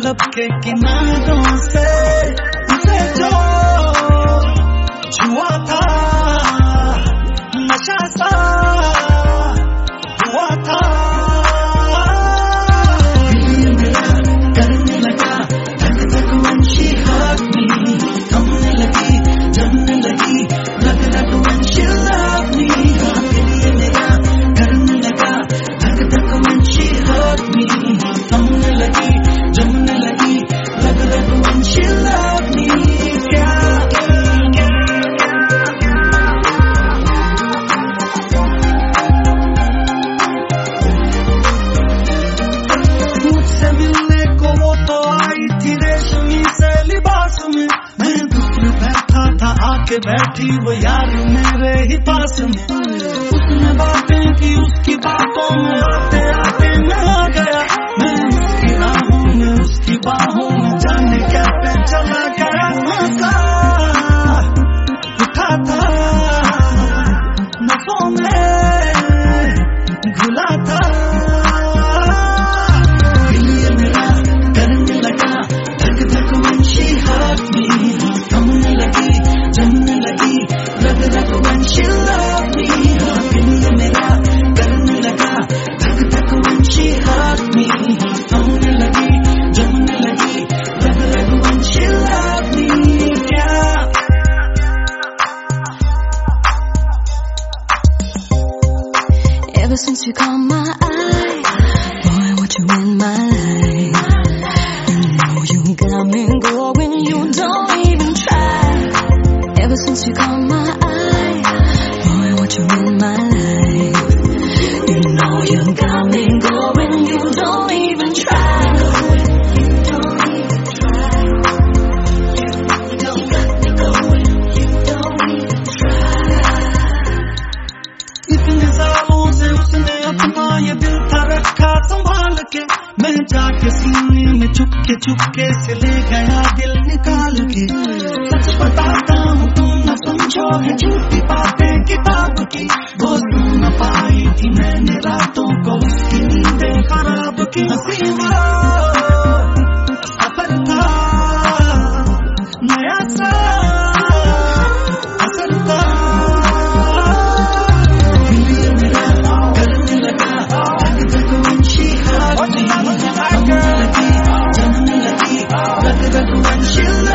लब के किनारों से उसे जो छुआ था नशा सा हुआ था। दिल मेरा करने लगा धक धक when she hugged me, थमने लगी जमने लगी रग रग when she loved me। दिल मेरा करने लगा धक धक when she hugged me, थमने लगी जमने लगी रग रग when she loved me। मुझसे मिलने को वो तो आई थी रेशमी से लिबास में, मैं दूर बैठा था आके बैठी वो यार मेरे ही पास में। उसने बातें की उसकी बातों में आते आते मैं आ गया, मैं उसकी राहों में उसकी बाहों में जाने कैसे चला गया। मजा उठा था नसों में घुला था। दिल मेरा करने लगा धक धक when she hugged me, थमने लगी जमने लगी रग रग when she loved me। दिल मेरा करने लगा धक धक when she hugged me, थमने लगी जमने लगी रग रग when she loved me। क्या Ever since you caught my eye, boy, I want you in my life. You know you got me going, you don't even try. Ever since you caught my eye, boy, I want you in my life. You know you got me going, you don't even try. You don't even try. You don't got me going, you don't even try. इतने सालों से उसने अपना ये दिल था रखा संभाल के, मैं जाके सीने में चुपके से ले गया दिल निकाल के। सच बताता हूँ तुम न समझोगे झूठी बातें किताब की, वो सुन न पाई थी मैंने रातों को उसकी नींदें खराब की। हसीना सफर था नया सा असर था। दिल मेरा करने लगा धक धक when she hugged me, थमने लगी जमने लगी रग रग when she